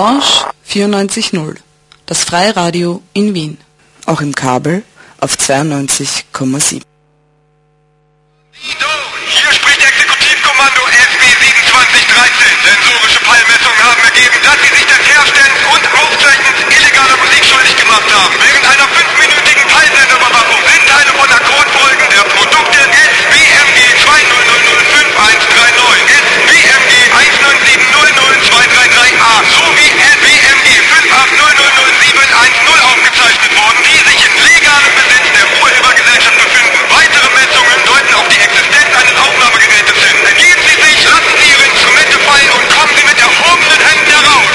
Orange 94.0, das Freiradio in Wien. Auch im Kabel auf 92,7. Hier spricht Exekutivkommando SB 2713. Sensorische Peilmessungen haben ergeben, dass Sie sich des Herstellens und Aufzeichnens illegaler Musik schuldig gemacht haben. Während einer 5-minütigen Peilsenderüberwachung sind Teile von Akkordfolgen der Produkte SBMG 2000539, SBMG 197002233A sowie SBMG 58000710 aufgezeichnet worden, die sich in legalem Besitz der Urhebergesellschaft befinden. Weitere Messungen deuten auf die Existenz eines Aufnahmegerätes hin. Ergeben Sie sich, lassen Sie Ihre Instrumente fallen und kommen Sie mit erhobenen Händen heraus.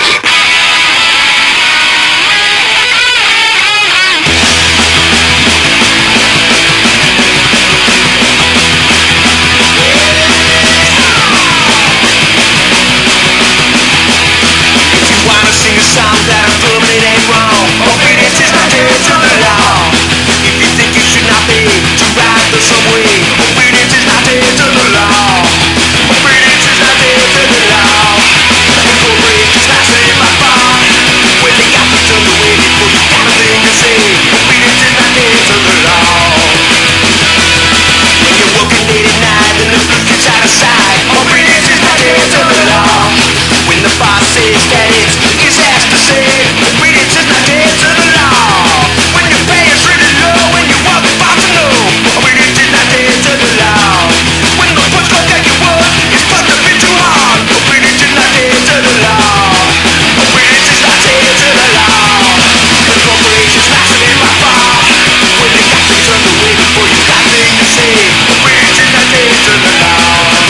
Sing a song that I prove it ain't wrong. Obedience is not dead to the law. If you think you should not be to ride the subway, obedience is not dead to the law. Obedience is not dead to the law. The corporation's passing in my bar. When they got to turn away before you got a thing to say, obedience is not dead to the law. When you're working late at night and the blue gets out of sight, obedience is not dead to the law. When the boss says that it's his ass to say, obedience is not dead to the law. When your pay is really low and you want the boss to know, obedience is not dead to the law. When the push gon' tell you what is fucked up bit too hard, obedience is not dead to the law. Obedience is not dead to the law. The corporation's passing in my bar. When they got to turn away before you got things to say, obedience is not dead to the law.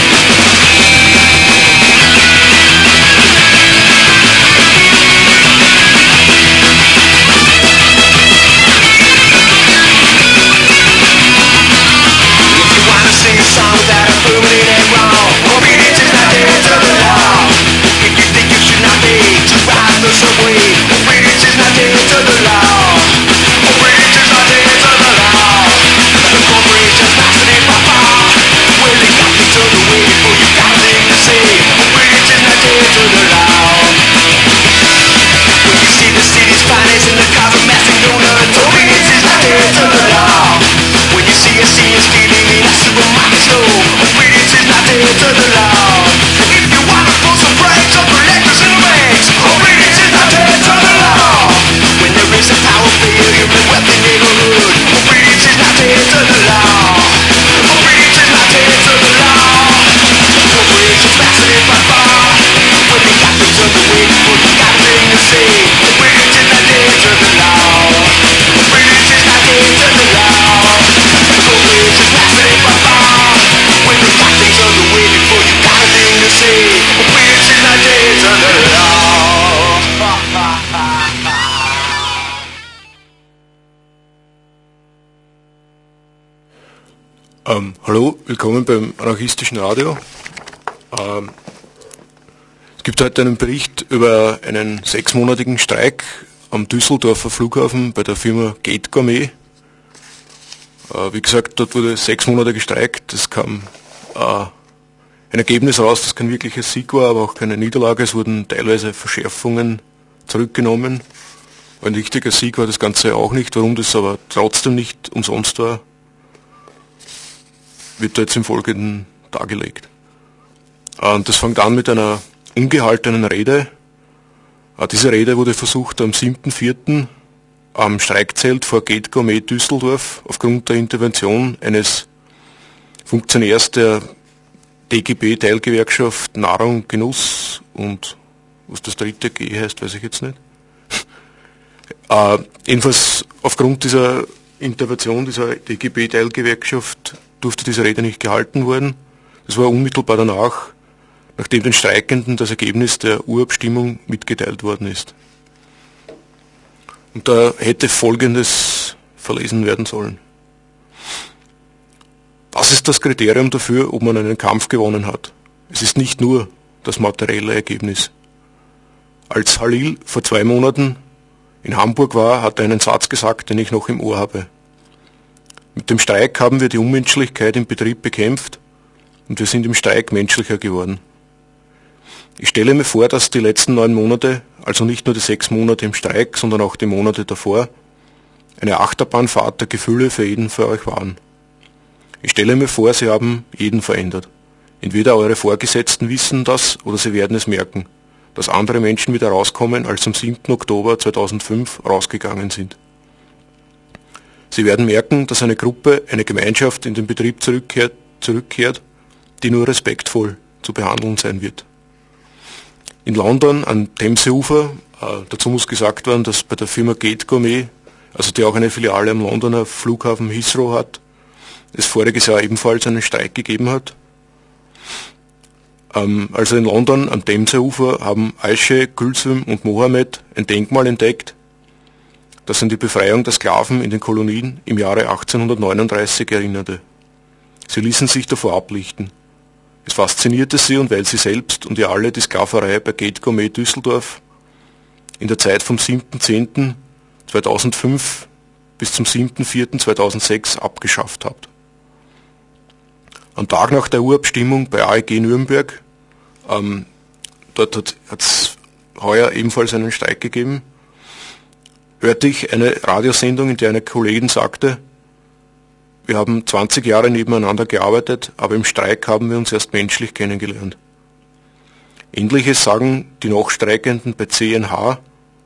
Sing a song that I prove it ain't wrong. Obedience is not dead to the law. If you think you should not be to ride the subway, obedience is not dead to the law. Obedience is not dead to the law. The corporation's passing in my bar. Well, they got to turn away before you got a thing to say. Obedience is not dead to the law. When you see the city's finest and the cars are massing donuts, obedience is not dead to the law. When you see a senior stealing in a supermarket store, obedience is not dead to the law. If you wanna pull some brakes on collectors in the banks, obedience is not dead to the law. When there is a power failure in a wealthy neighborhood, obedience is not dead to the law. Obedience is not dead to the law. Corporations passing in my bar. When they got to turn away before you got a thing to say, obedience is not dead to the law. Obedience is not dead to the law. Corporations passing in my bar. When they got things underway before you got a thing to say, obedience is not dead to the law. Hallo, willkommen beim anarchistischen Radio. Es gibt heute einen Bericht über einen 6-monatigen Streik am Düsseldorfer Flughafen bei der Firma Gate Gourmet. Wie gesagt, dort wurde 6 Monate gestreikt. Es kam ein Ergebnis raus, das kein wirklicher Sieg war, aber auch keine Niederlage. Es wurden teilweise Verschärfungen zurückgenommen. Ein richtiger Sieg war das Ganze auch nicht. Warum das aber trotzdem nicht umsonst war, wird da jetzt im Folgenden dargelegt. Und das fängt an mit einer ungehaltenen Rede. Diese Rede wurde versucht am 7.4. am Streikzelt vor Gate Gourmet Düsseldorf aufgrund der Intervention eines Funktionärs der DGB Teilgewerkschaft Nahrung, Genuss und was das dritte G heißt, weiß ich jetzt nicht. Jedenfalls aufgrund dieser Intervention dieser DGB Teilgewerkschaft durfte diese Rede nicht gehalten werden. Das war unmittelbar danach, nachdem den Streikenden das Ergebnis der Urabstimmung mitgeteilt worden ist. Und da hätte Folgendes verlesen werden sollen. Was ist das Kriterium dafür, ob man einen Kampf gewonnen hat? Es ist nicht nur das materielle Ergebnis. Als Halil vor 2 Monaten in Hamburg war, hat er einen Satz gesagt, den ich noch im Ohr habe. Mit dem Streik haben wir die Unmenschlichkeit im Betrieb bekämpft und wir sind im Streik menschlicher geworden. Ich stelle mir vor, dass die letzten 9 Monate, also nicht nur die 6 Monate im Streik, sondern auch die Monate davor, eine Achterbahnfahrt der Gefühle für jeden von euch waren. Ich stelle mir vor, sie haben jeden verändert. Entweder eure Vorgesetzten wissen das oder sie werden es merken, dass andere Menschen wieder rauskommen, als am 7. Oktober 2005 rausgegangen sind. Sie werden merken, dass eine Gruppe, eine Gemeinschaft in den Betrieb zurückkehrt, die nur respektvoll zu behandeln sein wird. In London am Themseufer, dazu muss gesagt werden, dass bei der Firma Gate Gourmet, also die auch eine Filiale am Londoner Flughafen Heathrow hat, es voriges Jahr ebenfalls einen Streik gegeben hat. Also in London am Themseufer haben Aische, Gülsüm und Mohammed ein Denkmal entdeckt, das an die Befreiung der Sklaven in den Kolonien im Jahre 1839 erinnerte. Sie ließen sich davor ablichten. Es faszinierte sie, und weil sie selbst und ihr alle die Sklaverei bei Gate Gourmet Düsseldorf in der Zeit vom 7.10.2005 bis zum 7.4.2006 abgeschafft habt. Am Tag nach der Urabstimmung bei AEG Nürnberg, dort hat es heuer ebenfalls einen Streik gegeben, hörte ich eine Radiosendung, in der eine Kollegin sagte, wir haben 20 Jahre nebeneinander gearbeitet, aber im Streik haben wir uns erst menschlich kennengelernt. Ähnliches sagen die noch Streikenden bei CNH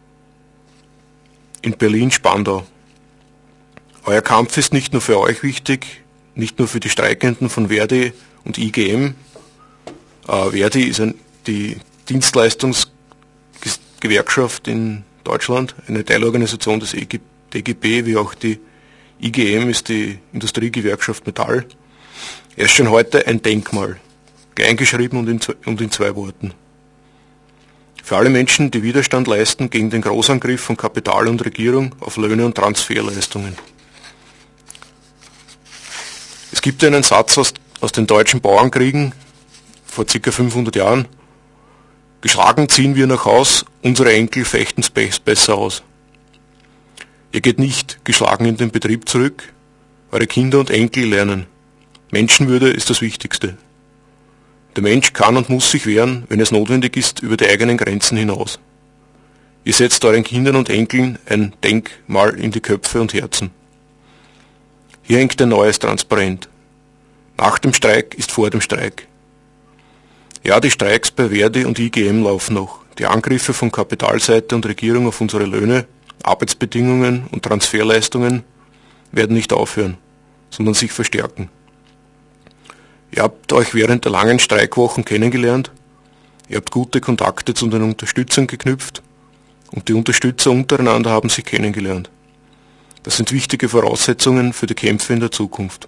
in Berlin-Spandau. Euer Kampf ist nicht nur für euch wichtig, nicht nur für die Streikenden von Verdi und IGM. Verdi ist die Dienstleistungsgewerkschaft in Deutschland, eine Teilorganisation des DGB, wie auch die IGM ist die Industriegewerkschaft Metall. Er ist schon heute ein Denkmal, kleingeschrieben und in 2 Worten. Für alle Menschen, die Widerstand leisten gegen den Großangriff von Kapital und Regierung auf Löhne und Transferleistungen. Es gibt einen Satz aus den deutschen Bauernkriegen vor ca. 500 Jahren. Geschlagen ziehen wir nach Haus, unsere Enkel fechten es besser aus. Ihr geht nicht geschlagen in den Betrieb zurück, eure Kinder und Enkel lernen. Menschenwürde ist das Wichtigste. Der Mensch kann und muss sich wehren, wenn es notwendig ist, über die eigenen Grenzen hinaus. Ihr setzt euren Kindern und Enkeln ein Denkmal in die Köpfe und Herzen. Hier hängt ein neues Transparent. Nach dem Streik ist vor dem Streik. Ja, die Streiks bei Verdi und IGM laufen noch. Die Angriffe von Kapitalseite und Regierung auf unsere Löhne, Arbeitsbedingungen und Transferleistungen werden nicht aufhören, sondern sich verstärken. Ihr habt euch während der langen Streikwochen kennengelernt, ihr habt gute Kontakte zu den Unterstützern geknüpft und die Unterstützer untereinander haben sich kennengelernt. Das sind wichtige Voraussetzungen für die Kämpfe in der Zukunft.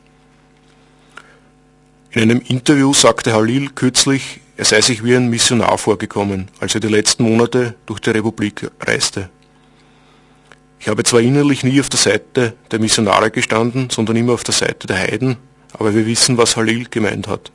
In einem Interview sagte Halil kürzlich, er sei sich wie ein Missionar vorgekommen, als er die letzten Monate durch die Republik reiste. Ich habe zwar innerlich nie auf der Seite der Missionare gestanden, sondern immer auf der Seite der Heiden, aber wir wissen, was Halil gemeint hat.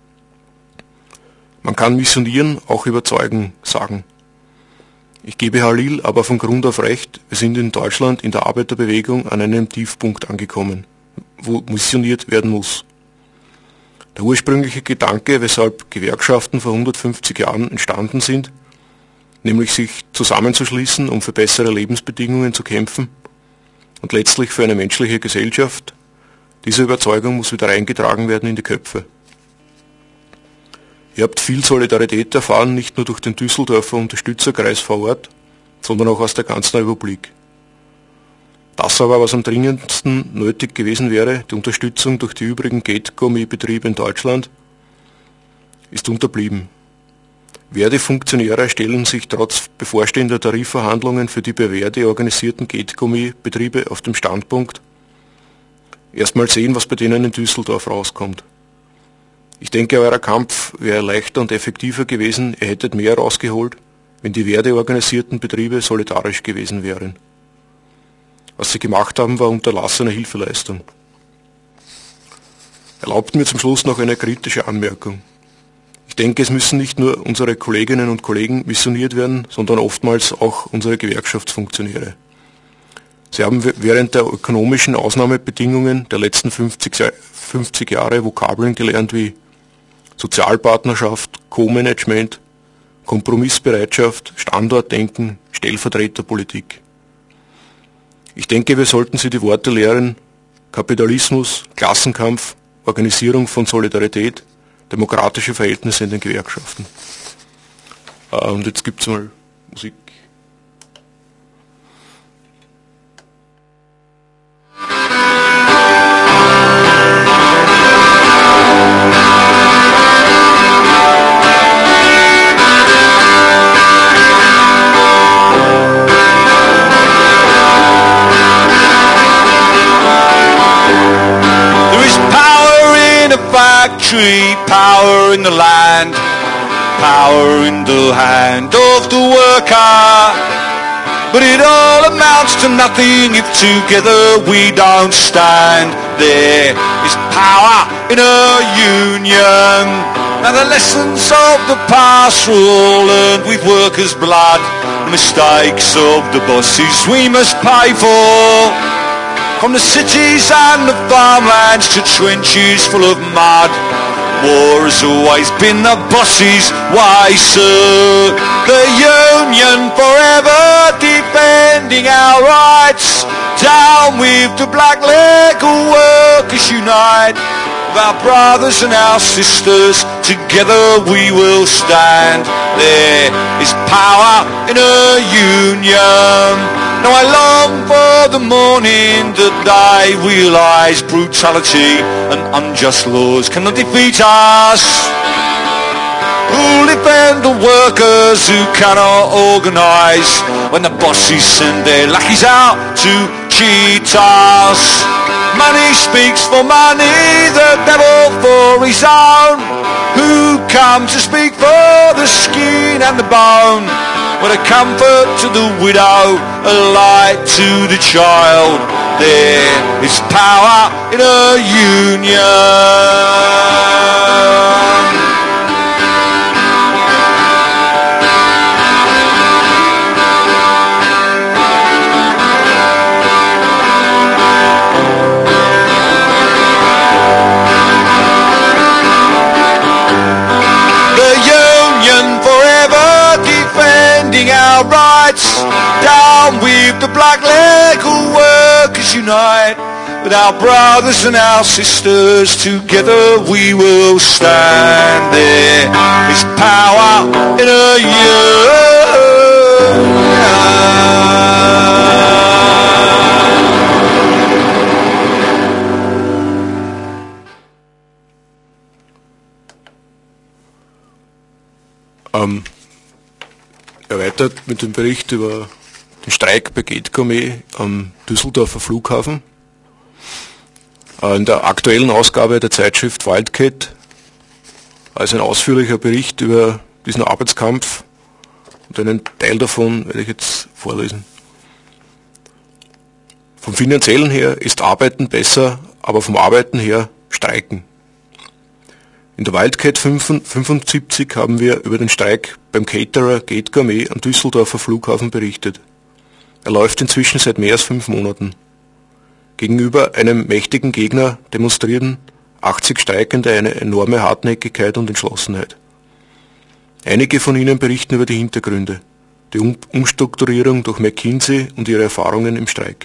Man kann missionieren, auch überzeugen, sagen. Ich gebe Halil aber von Grund auf recht, wir sind in Deutschland in der Arbeiterbewegung an einem Tiefpunkt angekommen, wo missioniert werden muss. Der ursprüngliche Gedanke, weshalb Gewerkschaften vor 150 Jahren entstanden sind, nämlich sich zusammenzuschließen, um für bessere Lebensbedingungen zu kämpfen und letztlich für eine menschliche Gesellschaft, diese Überzeugung muss wieder eingetragen werden in die Köpfe. Ihr habt viel Solidarität erfahren, nicht nur durch den Düsseldorfer Unterstützerkreis vor Ort, sondern auch aus der ganzen Republik. Das aber, was am dringendsten nötig gewesen wäre, die Unterstützung durch die übrigen Gate Gourmet-Betriebe in Deutschland, ist unterblieben. Verdi-Funktionäre stellen sich trotz bevorstehender Tarifverhandlungen für die bei Verdi organisierten Gate Gourmet-Betriebe auf dem Standpunkt, erstmal sehen, was bei denen in Düsseldorf rauskommt. Ich denke, euer Kampf wäre leichter und effektiver gewesen, ihr hättet mehr rausgeholt, wenn die Verdi-organisierten Betriebe solidarisch gewesen wären. Was sie gemacht haben, war unterlassene Hilfeleistung. Erlaubt mir zum Schluss noch eine kritische Anmerkung. Ich denke, es müssen nicht nur unsere Kolleginnen und Kollegen missioniert werden, sondern oftmals auch unsere Gewerkschaftsfunktionäre. Sie haben während der ökonomischen Ausnahmebedingungen der letzten 50 Jahre Vokabeln gelernt wie Sozialpartnerschaft, Co-Management, Kompromissbereitschaft, Standortdenken, Stellvertreterpolitik. Ich denke, wir sollten sie die Worte lehren: Kapitalismus, Klassenkampf, Organisierung von Solidarität, demokratische Verhältnisse in den Gewerkschaften. Und jetzt gibt's mal Musik. Factory, power in the land, power in the hand of the worker. But it all amounts to nothing if together we don't stand. There is power in a union. Now the lessons of the past were all learned with workers' blood. The mistakes of the bosses we must pay for. From the cities and the farmlands to trenches full of mud, war has always been the boss's way, sir. The union forever defending our rights. Down with the black legal workers unite. With our brothers and our sisters, together we will stand. There is power in a union. Now I long for the morning that I realise brutality and unjust laws cannot defeat us. Who'll defend the workers who cannot organise when the bosses send their lackeys out to cheat us? Money speaks for money, the devil for his own. Who comes to speak for the skin and the bone? What a comfort to the widow, a light to the child. There is power in a union. Our rights, down with the black legal workers unite. With our brothers and our sisters, together we will stand. There is power in a union. Erweitert mit dem Bericht über den Streik bei Gatecom am Düsseldorfer Flughafen. In der aktuellen Ausgabe der Zeitschrift Wildcat ist ein ausführlicher Bericht über diesen Arbeitskampf und einen Teil davon werde ich jetzt vorlesen. Vom Finanziellen her ist Arbeiten besser, aber vom Arbeiten her Streiken. In der Wildcat 75 haben wir über den Streik beim Caterer Gatecom am Düsseldorfer Flughafen berichtet. Er läuft inzwischen seit mehr als 5 Monaten. Gegenüber einem mächtigen Gegner demonstrieren 80 Streikende eine enorme Hartnäckigkeit und Entschlossenheit. Einige von ihnen berichten über die Hintergründe, die Umstrukturierung durch McKinsey und ihre Erfahrungen im Streik.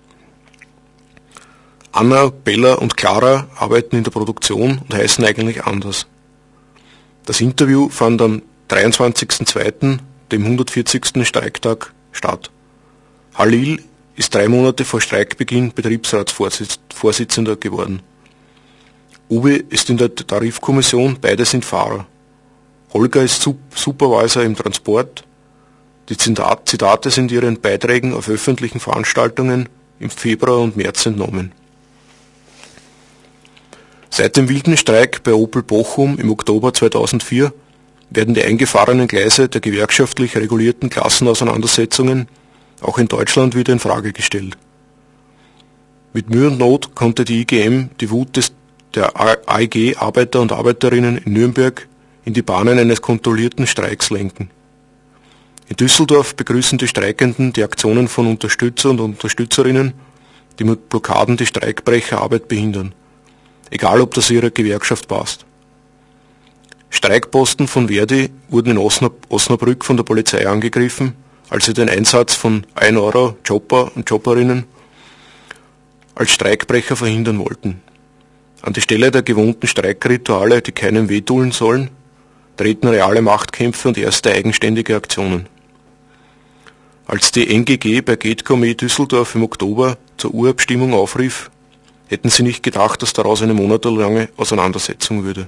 Anna, Bella und Clara arbeiten in der Produktion und heißen eigentlich anders. Das Interview fand am 23.02., dem 140. Streiktag, statt. Halil ist 3 Monate vor Streikbeginn Betriebsratsvorsitzender geworden. Uwe ist in der Tarifkommission, beide sind Fahrer. Holger ist Supervisor im Transport. Die Zitate sind ihren Beiträgen auf öffentlichen Veranstaltungen im Februar und März entnommen. Seit dem wilden Streik bei Opel Bochum im Oktober 2004 werden die eingefahrenen Gleise der gewerkschaftlich regulierten Klassenauseinandersetzungen auch in Deutschland wieder in Frage gestellt. Mit Mühe und Not konnte die IGM die Wut der AEG Arbeiter und Arbeiterinnen in Nürnberg in die Bahnen eines kontrollierten Streiks lenken. In Düsseldorf begrüßen die Streikenden die Aktionen von Unterstützer und Unterstützerinnen, die mit Blockaden die Streikbrecherarbeit behindern, egal ob das ihrer Gewerkschaft passt. Streikposten von Verdi wurden in Osnabrück von der Polizei angegriffen, als sie den Einsatz von 1 Euro Jobber und Jobberinnen als Streikbrecher verhindern wollten. An die Stelle der gewohnten Streikrituale, die keinem wehtun sollen, treten reale Machtkämpfe und erste eigenständige Aktionen. Als die NGG bei Gatecom Düsseldorf im Oktober zur Urabstimmung aufrief, hätten sie nicht gedacht, dass daraus eine monatelange Auseinandersetzung würde.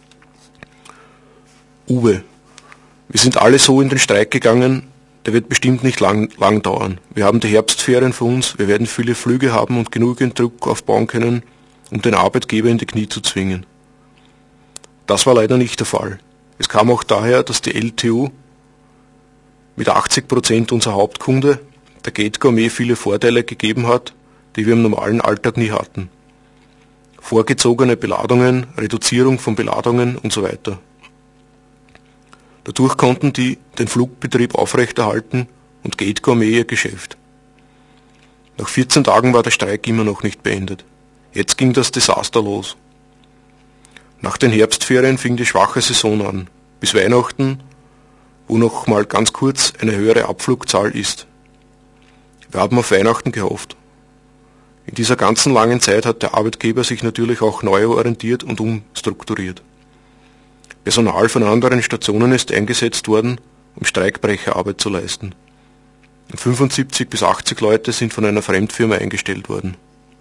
Uwe. Wir sind alle so in den Streik gegangen, der wird bestimmt nicht lang dauern. Wir haben die Herbstferien vor uns, wir werden viele Flüge haben und genügend Druck aufbauen können, um den Arbeitgeber in die Knie zu zwingen. Das war leider nicht der Fall. Es kam auch daher, dass die LTU mit 80% unser Hauptkunde, der Gatecom, viele Vorteile gegeben hat, die wir im normalen Alltag nie hatten. Vorgezogene Beladungen, Reduzierung von Beladungen und so weiter. Dadurch konnten die den Flugbetrieb aufrechterhalten und Gatecom ihr Geschäft. Nach 14 Tagen war der Streik immer noch nicht beendet. Jetzt ging das Desaster los. Nach den Herbstferien fing die schwache Saison an, bis Weihnachten, wo noch mal ganz kurz eine höhere Abflugzahl ist. Wir haben auf Weihnachten gehofft. In dieser ganzen langen Zeit hat der Arbeitgeber sich natürlich auch neu orientiert und umstrukturiert. Personal von anderen Stationen ist eingesetzt worden, um Streikbrecherarbeit zu leisten. Und 75 bis 80 Leute sind von einer Fremdfirma eingestellt worden.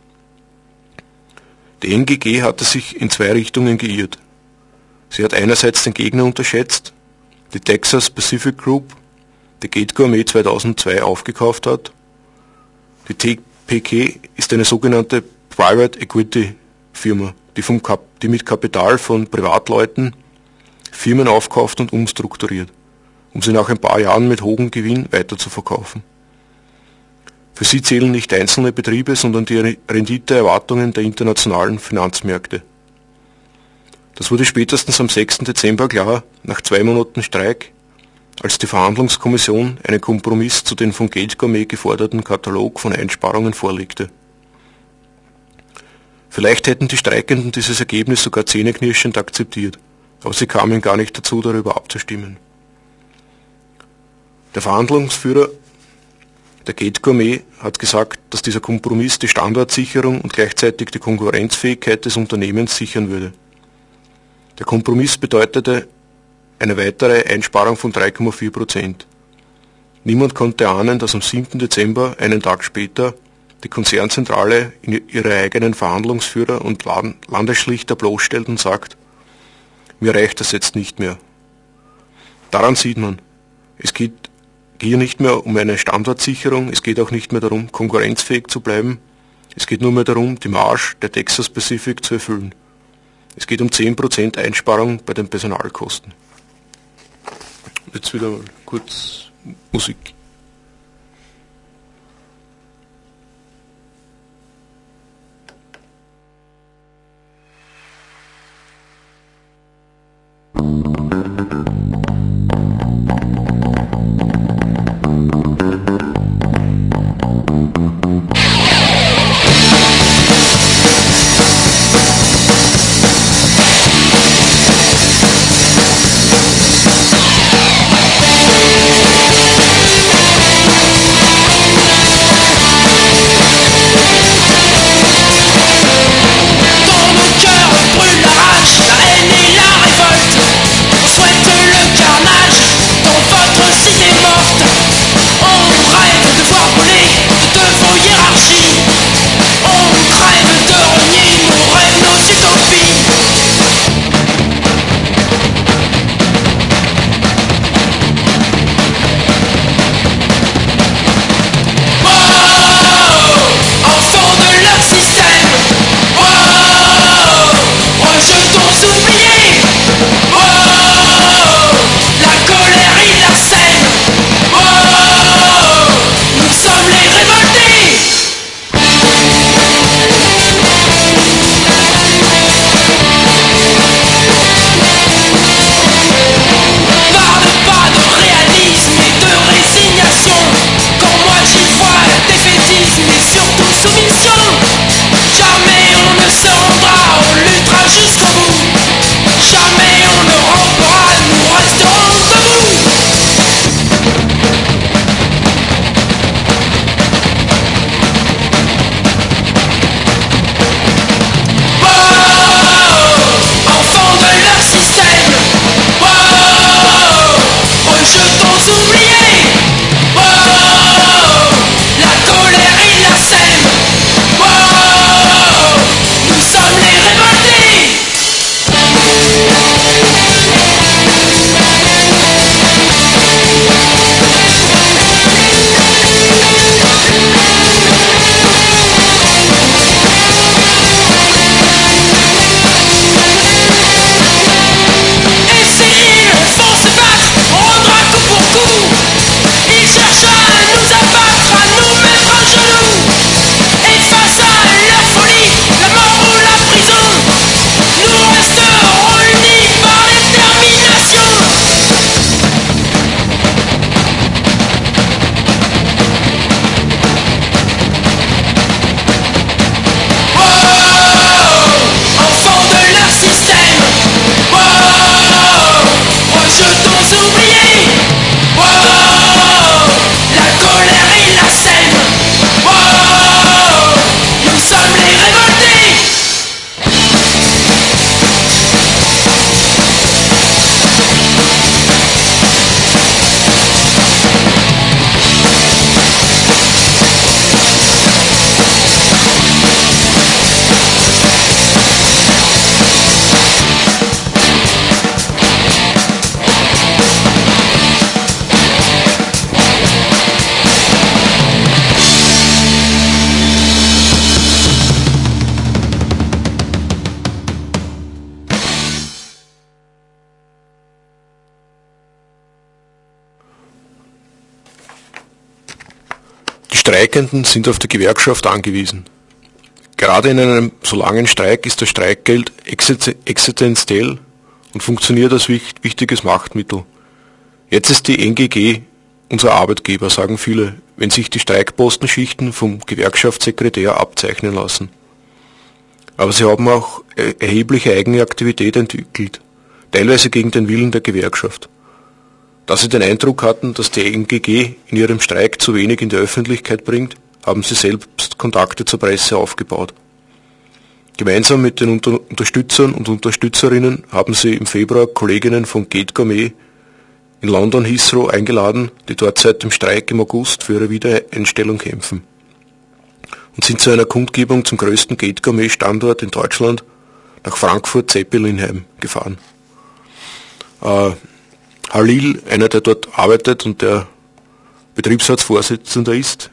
Die NGG hatte sich in 2 Richtungen geirrt. Sie hat einerseits den Gegner unterschätzt, die Texas Pacific Group, die Gatecom 2002 aufgekauft hat. Die TPK ist eine sogenannte Private Equity Firma, die mit Kapital von Privatleuten Firmen aufkauft und umstrukturiert, um sie nach ein paar Jahren mit hohem Gewinn weiterzuverkaufen. Für sie zählen nicht einzelne Betriebe, sondern die Renditeerwartungen der internationalen Finanzmärkte. Das wurde spätestens am 6. Dezember klar, nach 2 Monaten Streik, als die Verhandlungskommission einen Kompromiss zu den von Gatecom geforderten Katalog von Einsparungen vorlegte. Vielleicht hätten die Streikenden dieses Ergebnis sogar zähneknirschend akzeptiert, aber sie kamen gar nicht dazu, darüber abzustimmen. Der Verhandlungsführer der Gatecom hat gesagt, dass dieser Kompromiss die Standortsicherung und gleichzeitig die Konkurrenzfähigkeit des Unternehmens sichern würde. Der Kompromiss bedeutete eine weitere Einsparung von 3,4%. Niemand konnte ahnen, dass am 7. Dezember, einen Tag später, die Konzernzentrale ihre eigenen Verhandlungsführer und Landesschlichter bloßstellt und sagt, mir reicht das jetzt nicht mehr. Daran sieht man, es geht hier nicht mehr um eine Standortsicherung, es geht auch nicht mehr darum, konkurrenzfähig zu bleiben, es geht nur mehr darum, die Marge der Texas Pacific zu erfüllen. Es geht um 10% Einsparung bei den Personalkosten. Jetzt wieder mal kurz Musik. Dans nos cœurs brûle la rage, la haine et la révolte. On souhaite le carnage Streikenden sind auf die Gewerkschaft angewiesen. Gerade in einem so langen Streik ist das Streikgeld existenziell und funktioniert als wichtiges Machtmittel. Jetzt ist die NGG unser Arbeitgeber, sagen viele, wenn sich die Streikpostenschichten vom Gewerkschaftssekretär abzeichnen lassen. Aber sie haben auch erhebliche eigene Aktivität entwickelt, teilweise gegen den Willen der Gewerkschaft. Da sie den Eindruck hatten, dass die NGG in ihrem Streik zu wenig in die Öffentlichkeit bringt, haben sie selbst Kontakte zur Presse aufgebaut. Gemeinsam mit den Unterstützern und Unterstützerinnen haben sie im Februar Kolleginnen von Gate Gourmet in London Heathrow eingeladen, die dort seit dem Streik im August für ihre Wiedereinstellung kämpfen, und sind zu einer Kundgebung zum größten Gate Gourmet Standort in Deutschland nach Frankfurt-Zeppelinheim gefahren. Halil, einer, der dort arbeitet und der Betriebsratsvorsitzender ist,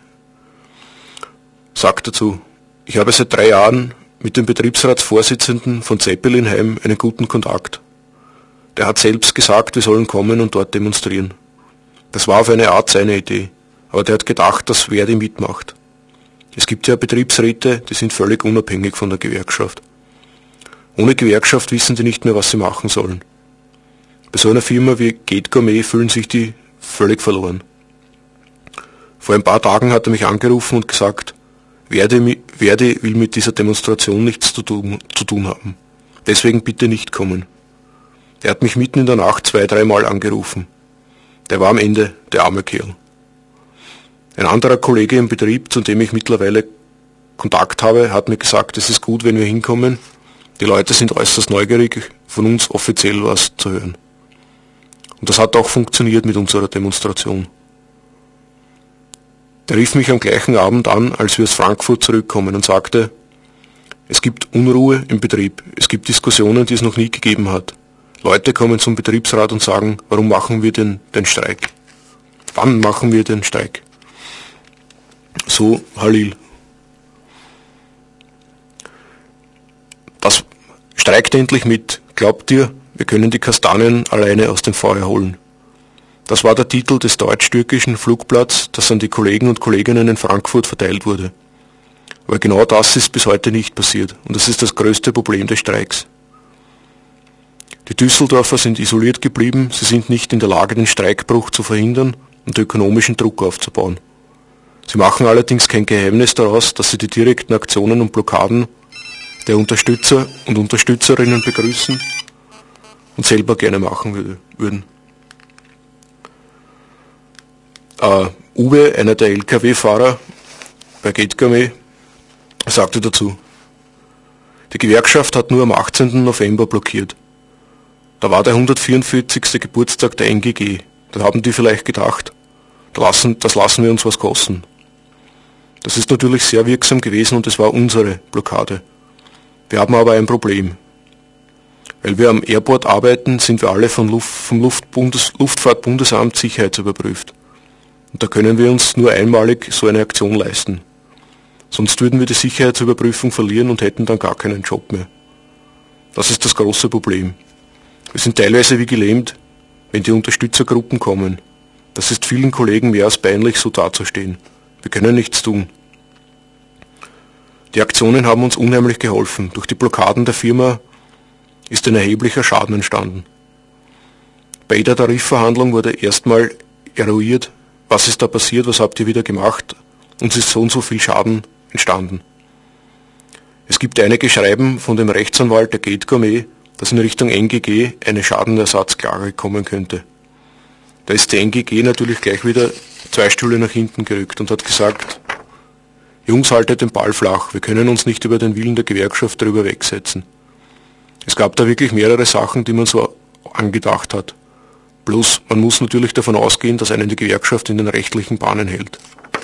sagt dazu: Ich habe seit 3 Jahren mit dem Betriebsratsvorsitzenden von Zeppelinheim einen guten Kontakt. Der hat selbst gesagt, wir sollen kommen und dort demonstrieren. Das war auf eine Art seine Idee, aber der hat gedacht, dass Verdi mitmacht. Es gibt ja Betriebsräte, die sind völlig unabhängig von der Gewerkschaft. Ohne Gewerkschaft wissen die nicht mehr, was sie machen sollen. Bei so einer Firma wie Gate Gourmet fühlen sich die völlig verloren. Vor ein paar Tagen hat er mich angerufen und gesagt, Verdi will mit dieser Demonstration nichts zu tun haben. Deswegen bitte nicht kommen. Er hat mich mitten in der Nacht 2-3 Mal angerufen. Der war am Ende, der arme Kerl. Ein anderer Kollege im Betrieb, zu dem ich mittlerweile Kontakt habe, hat mir gesagt, es ist gut, wenn wir hinkommen. Die Leute sind äußerst neugierig, von uns offiziell was zu hören. Und das hat auch funktioniert mit unserer Demonstration. Der rief mich am gleichen Abend an, als wir aus Frankfurt zurückkommen, und sagte, es gibt Unruhe im Betrieb, es gibt Diskussionen, die es noch nie gegeben hat. Leute kommen zum Betriebsrat und sagen, warum machen wir denn den Streik? Wann machen wir den Streik? So Halil. Das streikt endlich mit. Glaubt ihr, wir können die Kastanien alleine aus dem Feuer holen? Das war der Titel des deutsch-türkischen Flugblatts, das an die Kollegen und Kolleginnen in Frankfurt verteilt wurde. Aber genau das ist bis heute nicht passiert, und das ist das größte Problem des Streiks. Die Düsseldorfer sind isoliert geblieben, sie sind nicht in der Lage, den Streikbruch zu verhindern und ökonomischen Druck aufzubauen. Sie machen allerdings kein Geheimnis daraus, dass sie die direkten Aktionen und Blockaden der Unterstützer und Unterstützerinnen begrüßen und selber gerne machen würden. Uwe, einer der LKW-Fahrer bei Gate Gourmet, sagte dazu, die Gewerkschaft hat nur am 18. November blockiert. Da war der 144. Geburtstag der NGG. Da haben die vielleicht gedacht, das lassen wir uns was kosten. Das ist natürlich sehr wirksam gewesen und es war unsere Blockade. Wir haben aber ein Problem. Weil wir am Airport arbeiten, sind wir alle vom Luftfahrtbundesamt sicherheitsüberprüft. Und da können wir uns nur einmalig so eine Aktion leisten. Sonst würden wir die Sicherheitsüberprüfung verlieren und hätten dann gar keinen Job mehr. Das ist das große Problem. Wir sind teilweise wie gelähmt, wenn die Unterstützergruppen kommen. Das ist vielen Kollegen mehr als peinlich, so dazustehen. Wir können nichts tun. Die Aktionen haben uns unheimlich geholfen. Durch die Blockaden der Firma ist ein erheblicher Schaden entstanden. Bei jeder Tarifverhandlung wurde erstmal eruiert, was ist da passiert, was habt ihr wieder gemacht, uns ist so und so viel Schaden entstanden. Es gibt einige Schreiben von dem Rechtsanwalt der Gate Gourmet, dass in Richtung NGG eine Schadenersatzklage kommen könnte. Da ist die NGG natürlich gleich wieder 2 Stühle nach hinten gerückt und hat gesagt, Jungs, haltet den Ball flach, wir können uns nicht über den Willen der Gewerkschaft darüber wegsetzen. Es gab da wirklich mehrere Sachen, die man so angedacht hat. Bloß, man muss natürlich davon ausgehen, dass einen die Gewerkschaft in den rechtlichen Bahnen hält.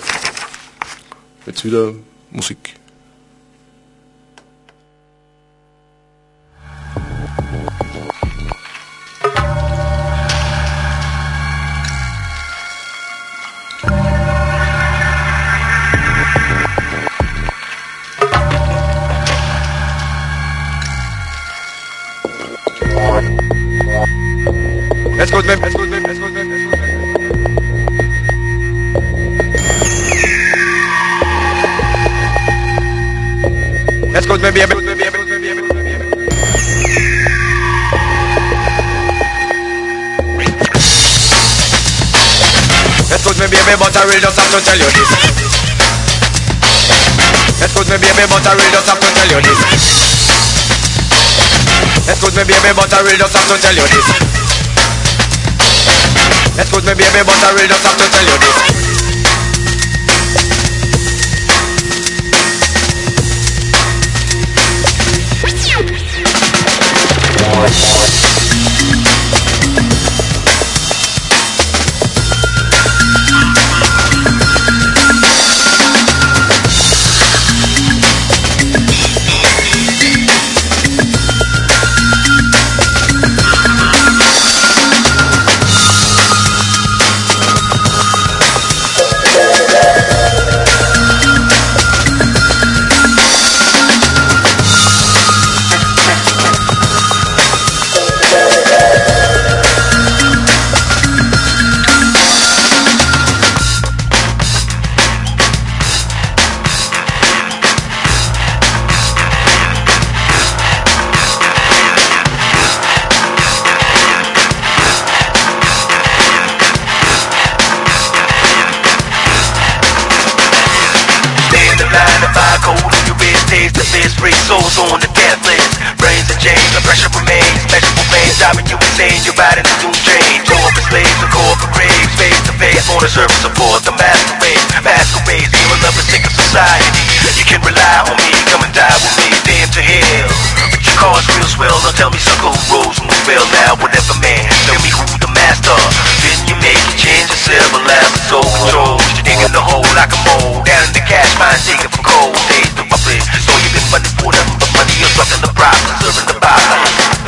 Jetzt wieder Musik. Let's go, baby, but I really just have to tell you this. Excuse me, baby, but I really just have to tell you this. Excuse me, baby, but I really just have to tell you this. Excuse me, baby, but I really just have to tell you this. Souls on the death list, brains and chains, the pressure remains, measurable pains, driving you insane, you're riding the doom train, go up in slaves, or go up in graves, face to face, on the surface support the masquerades, evil of a sick of society, you can rely on me, come and die with me, damn to hell, but your car's real swell, don't tell me sucker who rose from the fell, now whatever man, tell me who the master, then you make it change yourself, a laugh of soul control, you're digging the hole like a mole, down in the cash mine, digging for cold, days the puppet, so you've been money for nothing but money, you're sucking the prop, serving the bottom.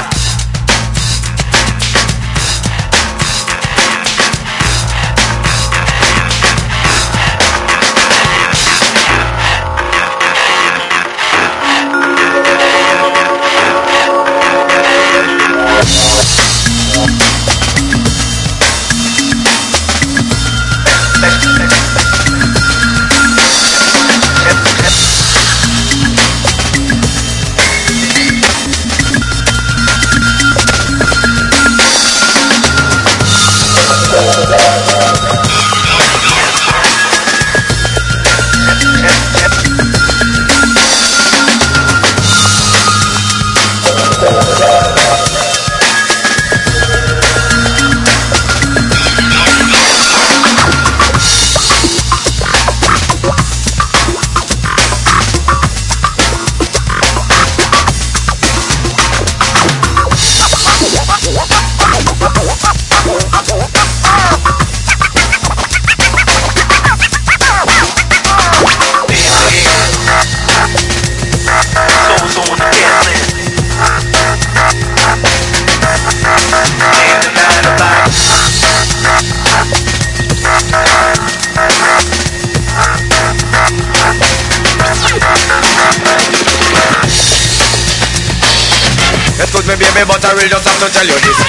Excuse me, baby, but I really just have to tell you this.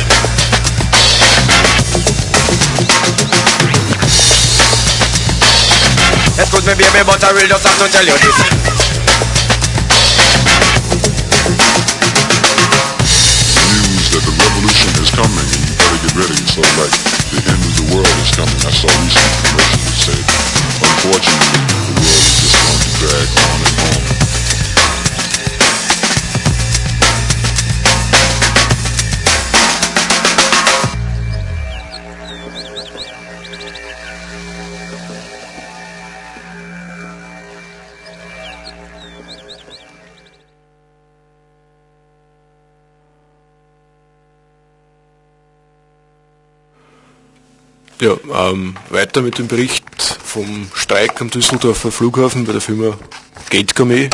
Excuse me, baby, but I really just have to tell you this. News that the revolution is coming and you better get ready. So like the end of the world is coming. I saw recent commercials that said, unfortunately, the world is just going to drag on and on. Ja, weiter mit dem Bericht vom Streik am Düsseldorfer Flughafen bei der Firma Gate Gourmet.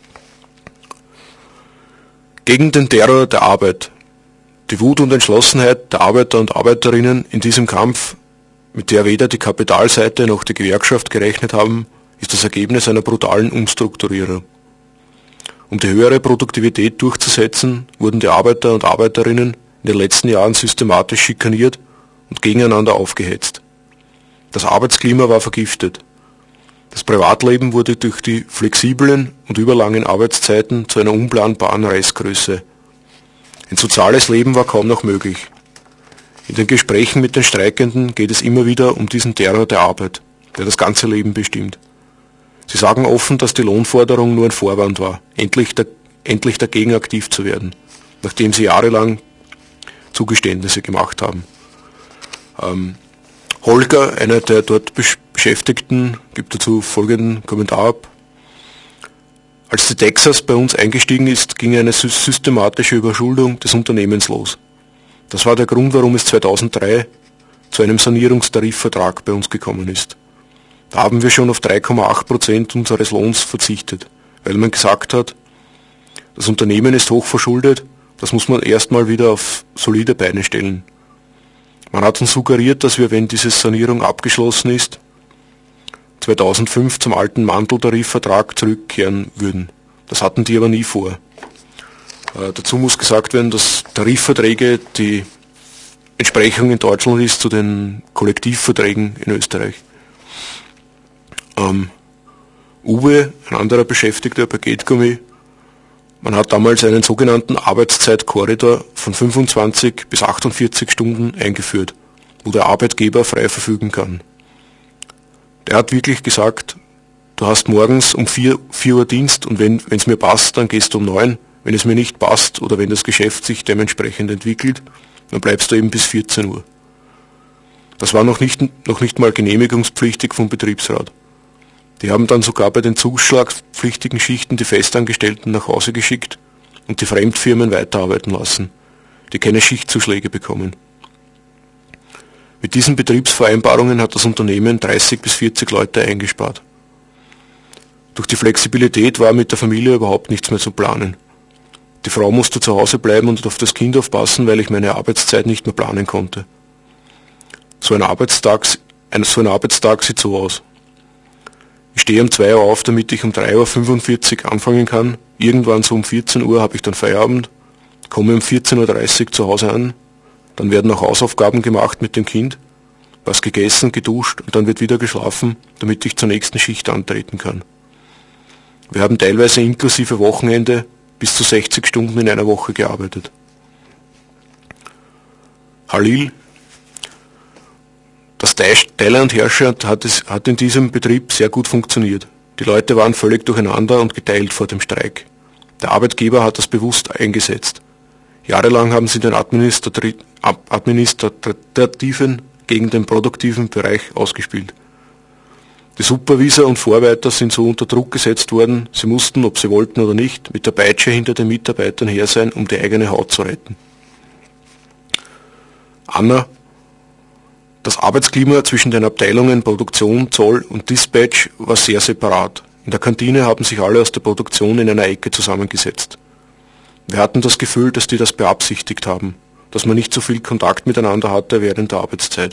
Gegen den Terror der Arbeit. Die Wut und Entschlossenheit der Arbeiter und Arbeiterinnen in diesem Kampf, mit der weder die Kapitalseite noch die Gewerkschaft gerechnet haben, ist das Ergebnis einer brutalen Umstrukturierung. Um die höhere Produktivität durchzusetzen, wurden die Arbeiter und Arbeiterinnen in den letzten Jahren systematisch schikaniert und gegeneinander aufgehetzt. Das Arbeitsklima war vergiftet. Das Privatleben wurde durch die flexiblen und überlangen Arbeitszeiten zu einer unplanbaren Restgröße. Ein soziales Leben war kaum noch möglich. In den Gesprächen mit den Streikenden geht es immer wieder um diesen Terror der Arbeit, der das ganze Leben bestimmt. Sie sagen offen, dass die Lohnforderung nur ein Vorwand war, endlich dagegen aktiv zu werden, nachdem sie jahrelang Zugeständnisse gemacht haben. Holger, einer der dort Beschäftigten, gibt dazu folgenden Kommentar ab. Als die Texas bei uns eingestiegen ist, ging eine systematische Überschuldung des Unternehmens los. Das war der Grund, warum es 2003 zu einem Sanierungstarifvertrag bei uns gekommen ist. Da haben wir schon auf 3,8% unseres Lohns verzichtet, weil man gesagt hat, das Unternehmen ist hochverschuldet, das muss man erstmal wieder auf solide Beine stellen. Man hat uns suggeriert, dass wir, wenn diese Sanierung abgeschlossen ist, 2005 zum alten Manteltarifvertrag zurückkehren würden. Das hatten die aber nie vor. Dazu muss gesagt werden, dass Tarifverträge die Entsprechung in Deutschland ist zu den Kollektivverträgen in Österreich. Uwe, ein anderer Beschäftigter bei Gategummi, man hat damals einen sogenannten Arbeitszeitkorridor von 25 bis 48 Stunden eingeführt, wo der Arbeitgeber frei verfügen kann. Der hat wirklich gesagt, du hast morgens um 4 Uhr Dienst und wenn es mir passt, dann gehst du um 9. Wenn es mir nicht passt oder wenn das Geschäft sich dementsprechend entwickelt, dann bleibst du eben bis 14 Uhr. Das war noch nicht mal genehmigungspflichtig vom Betriebsrat. Die haben dann sogar bei den zuschlagspflichtigen Schichten die Festangestellten nach Hause geschickt und die Fremdfirmen weiterarbeiten lassen, die keine Schichtzuschläge bekommen. Mit diesen Betriebsvereinbarungen hat das Unternehmen 30 bis 40 Leute eingespart. Durch die Flexibilität war mit der Familie überhaupt nichts mehr zu planen. Die Frau musste zu Hause bleiben und auf das Kind aufpassen, weil ich meine Arbeitszeit nicht mehr planen konnte. So ein Arbeitstag sieht so aus. Ich stehe um 2 Uhr auf, damit ich um 3:45 Uhr anfangen kann. Irgendwann so um 14 Uhr habe ich dann Feierabend, komme um 14:30 Uhr zu Hause an, dann werden auch Hausaufgaben gemacht mit dem Kind, was gegessen, geduscht und dann wird wieder geschlafen, damit ich zur nächsten Schicht antreten kann. Wir haben teilweise inklusive Wochenende bis zu 60 Stunden in einer Woche gearbeitet. Halil, das Thailand-Herrscher hat in diesem Betrieb sehr gut funktioniert. Die Leute waren völlig durcheinander und geteilt vor dem Streik. Der Arbeitgeber hat das bewusst eingesetzt. Jahrelang haben sie den administrativen gegen den produktiven Bereich ausgespielt. Die Supervisor und Vorarbeiter sind so unter Druck gesetzt worden, sie mussten, ob sie wollten oder nicht, mit der Peitsche hinter den Mitarbeitern her sein, um die eigene Haut zu retten. Anna, das Arbeitsklima zwischen den Abteilungen Produktion, Zoll und Dispatch war sehr separat. In der Kantine haben sich alle aus der Produktion in einer Ecke zusammengesetzt. Wir hatten das Gefühl, dass die das beabsichtigt haben, dass man nicht so viel Kontakt miteinander hatte während der Arbeitszeit.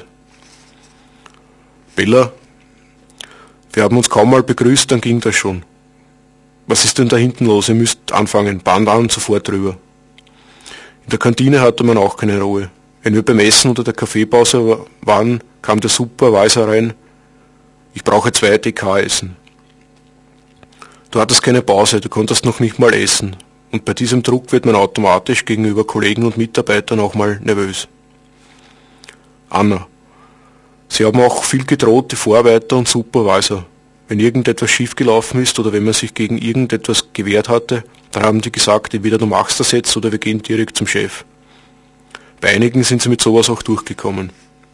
Bella, wir haben uns kaum mal begrüßt, dann ging das schon. Was ist denn da hinten los? Ihr müsst anfangen, Band an, sofort rüber. In der Kantine hatte man auch keine Ruhe. Wenn wir beim Essen oder der Kaffeepause waren, kam der Supervisor rein, ich brauche 2 DK essen. Du hattest keine Pause, du konntest noch nicht mal essen. Und bei diesem Druck wird man automatisch gegenüber Kollegen und Mitarbeitern auch mal nervös. Anna, sie haben auch viel gedroht, die Vorarbeiter und Supervisor. Wenn irgendetwas schiefgelaufen ist oder wenn man sich gegen irgendetwas gewehrt hatte, dann haben die gesagt, entweder du machst das jetzt oder wir gehen direkt zum Chef. Bei einigen sind sie mit sowas auch durchgekommen.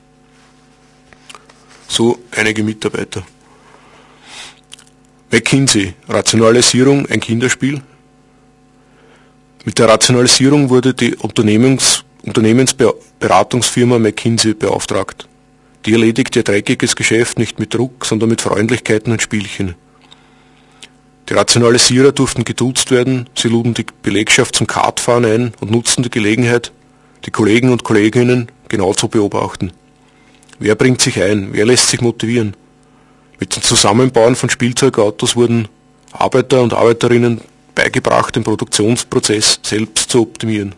So einige Mitarbeiter. McKinsey, Rationalisierung, ein Kinderspiel. Mit der Rationalisierung wurde die Unternehmensberatungsfirma McKinsey beauftragt. Die erledigt ihr dreckiges Geschäft nicht mit Druck, sondern mit Freundlichkeiten und Spielchen. Die Rationalisierer durften geduzt werden, sie luden die Belegschaft zum Kartfahren ein und nutzten die Gelegenheit, die Kollegen und Kolleginnen genau zu beobachten. Wer bringt sich ein? Wer lässt sich motivieren? Mit dem Zusammenbauen von Spielzeugautos wurden Arbeiter und Arbeiterinnen beigebracht, den Produktionsprozess selbst zu optimieren.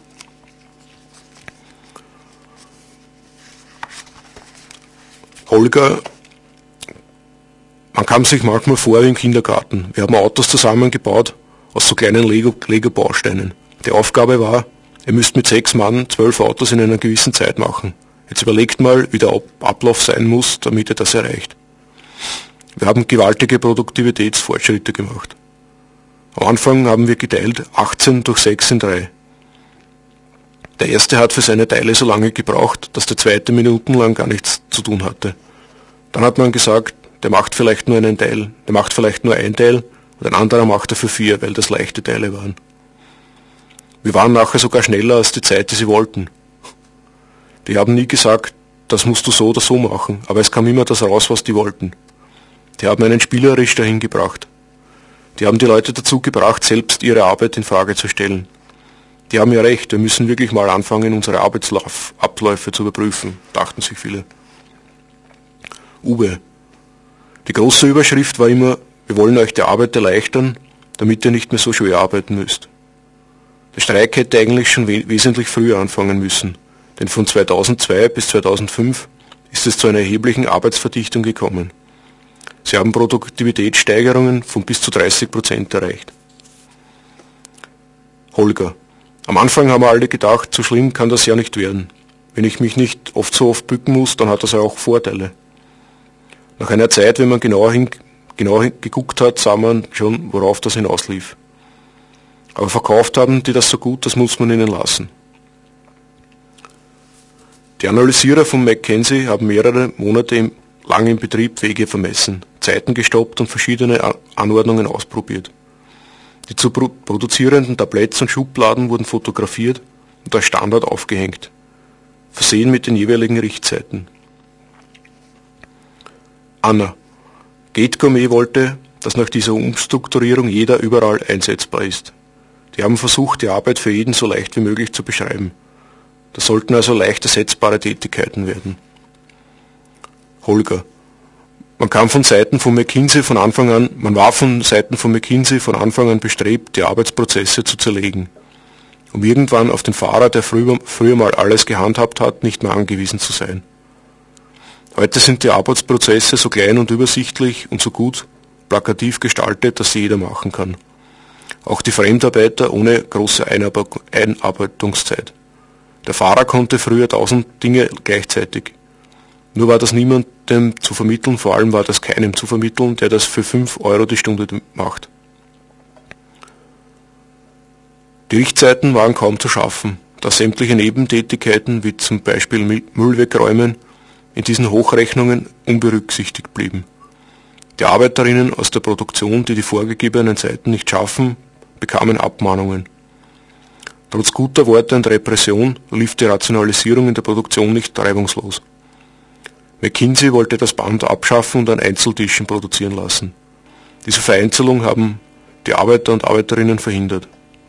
Holger, man kam sich manchmal vor wie im Kindergarten. Wir haben Autos zusammengebaut aus so kleinen Lego-Bausteinen. Die Aufgabe war, ihr müsst mit 6 Mann 12 Autos in einer gewissen Zeit machen. Jetzt überlegt mal, wie der Ablauf sein muss, damit ihr das erreicht. Wir haben gewaltige Produktivitätsfortschritte gemacht. Am Anfang haben wir geteilt 18 durch 6 in 3. Der erste hat für seine Teile so lange gebraucht, dass der zweite minutenlang gar nichts zu tun hatte. Dann hat man gesagt, der macht vielleicht nur einen Teil, der macht vielleicht nur ein Teil und ein anderer macht dafür 4, weil das leichte Teile waren. Wir waren nachher sogar schneller als die Zeit, die sie wollten. Die haben nie gesagt, das musst du so oder so machen, aber es kam immer das raus, was die wollten. Die haben einen spielerisch dahin gebracht. Die haben die Leute dazu gebracht, selbst ihre Arbeit in Frage zu stellen. Die haben ja recht, wir müssen wirklich mal anfangen, unsere Arbeitsabläufe zu überprüfen, dachten sich viele. Uwe. Die große Überschrift war immer, wir wollen euch die Arbeit erleichtern, damit ihr nicht mehr so schwer arbeiten müsst. Der Streik hätte eigentlich schon wesentlich früher anfangen müssen, denn von 2002 bis 2005 ist es zu einer erheblichen Arbeitsverdichtung gekommen. Sie haben Produktivitätssteigerungen von bis zu 30% erreicht. Holger. Am Anfang haben alle gedacht, so schlimm kann das ja nicht werden. Wenn ich mich nicht so oft bücken muss, dann hat das ja auch Vorteile. Nach einer Zeit, wenn man genau geguckt hat, sah man schon, worauf das hinauslief. Aber verkauft haben die das so gut, das muss man ihnen lassen. Die Analysierer von McKinsey haben mehrere Monate lang im Betrieb Wege vermessen, Zeiten gestoppt und verschiedene Anordnungen ausprobiert. Die zu produzierenden Tabletts und Schubladen wurden fotografiert und als Standard aufgehängt, versehen mit den jeweiligen Richtzeiten. Anna. Gate Gourmet wollte, dass nach dieser Umstrukturierung jeder überall einsetzbar ist. Die haben versucht, die Arbeit für jeden so leicht wie möglich zu beschreiben. Das sollten also leicht ersetzbare Tätigkeiten werden. Holger. Man war von Seiten von McKinsey von Anfang an bestrebt, die Arbeitsprozesse zu zerlegen, um irgendwann auf den Fahrer, der früher mal alles gehandhabt hat, nicht mehr angewiesen zu sein. Heute sind die Arbeitsprozesse so klein und übersichtlich und so gut plakativ gestaltet, dass sie jeder machen kann. Auch die Fremdarbeiter ohne große Einarbeitungszeit. Der Fahrer konnte früher 1000 Dinge gleichzeitig. Nur war das niemandem zu vermitteln, vor allem war das keinem zu vermitteln, der das für 5 Euro die Stunde macht. Die Richtzeiten waren kaum zu schaffen, da sämtliche Nebentätigkeiten wie zum Beispiel Müll wegräumen in diesen Hochrechnungen unberücksichtigt blieben. Die Arbeiterinnen aus der Produktion, die vorgegebenen Zeiten nicht schaffen, bekamen Abmahnungen. Trotz guter Worte und Repression lief die Rationalisierung in der Produktion nicht reibungslos. McKinsey wollte das Band abschaffen und an Einzeltischen produzieren lassen. Diese Vereinzelung haben die Arbeiter und Arbeiterinnen verhindert.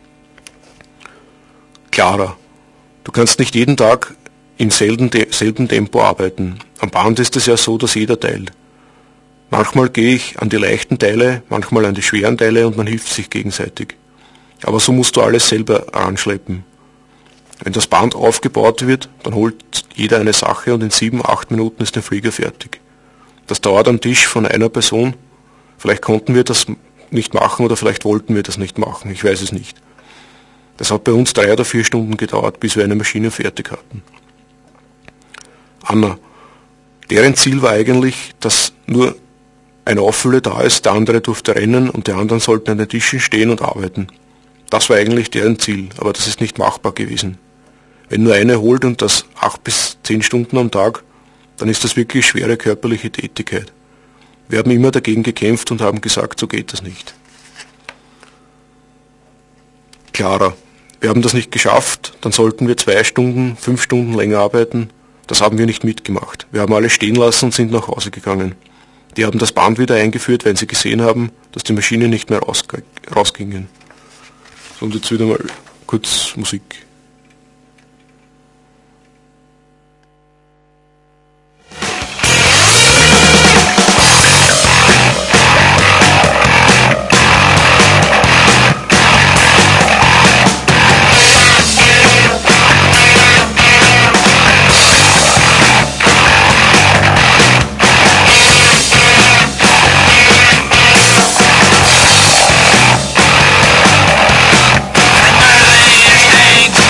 Clara. Du kannst nicht jeden Tag im selben Tempo arbeiten. Am Band ist es ja so, dass jeder teilt. Manchmal gehe ich an die leichten Teile, manchmal an die schweren Teile und man hilft sich gegenseitig. Aber so musst du alles selber anschleppen. Wenn das Band aufgebaut wird, dann holt jeder eine Sache und in 7-8 Minuten ist der Flieger fertig. Das dauert am Tisch von einer Person. Vielleicht konnten wir das nicht machen oder vielleicht wollten wir das nicht machen. Ich weiß es nicht. Das hat bei uns 3 oder 4 Stunden gedauert, bis wir eine Maschine fertig hatten. Anna. Deren Ziel war eigentlich, dass nur ein Auffüller da ist, der andere durfte rennen und die anderen sollten an den Tischen stehen und arbeiten. Das war eigentlich deren Ziel, aber das ist nicht machbar gewesen. Wenn nur einer holt und das 8 bis 10 Stunden am Tag, dann ist das wirklich schwere körperliche Tätigkeit. Wir haben immer dagegen gekämpft und haben gesagt, so geht das nicht. Clara. Wir haben das nicht geschafft, dann sollten wir 2 Stunden, 5 Stunden länger arbeiten. Das haben wir nicht mitgemacht. Wir haben alles stehen lassen und sind nach Hause gegangen. Die haben das Band wieder eingeführt, weil sie gesehen haben, dass die Maschinen nicht mehr rausgingen. So, und jetzt wieder mal kurz Musik. Things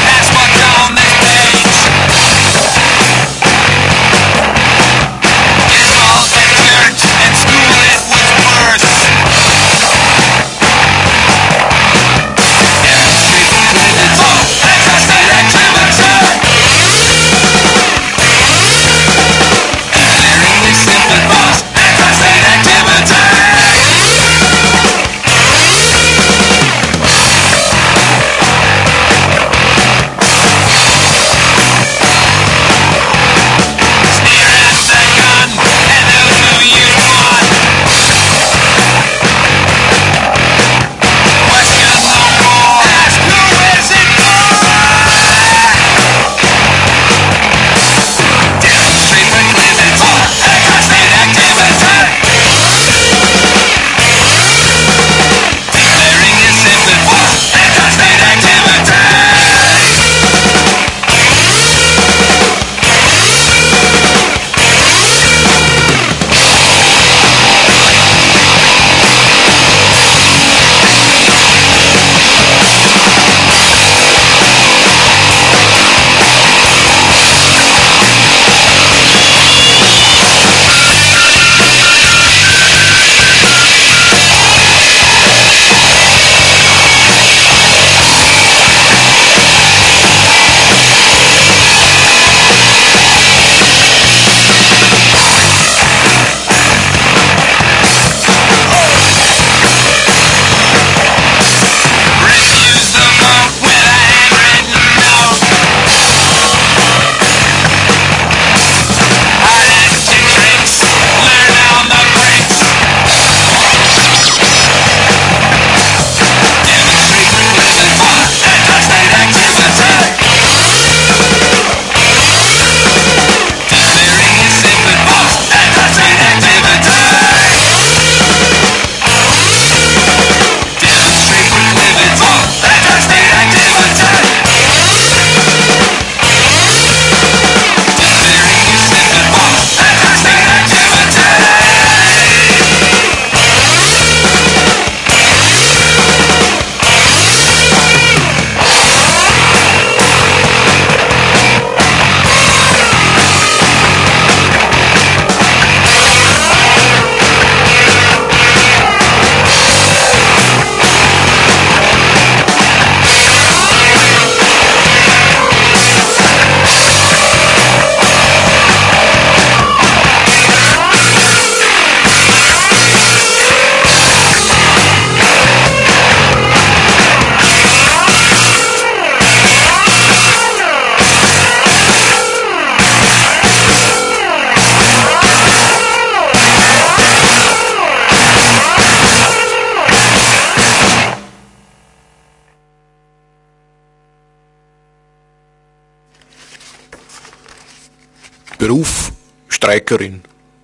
Beruf Streikerin.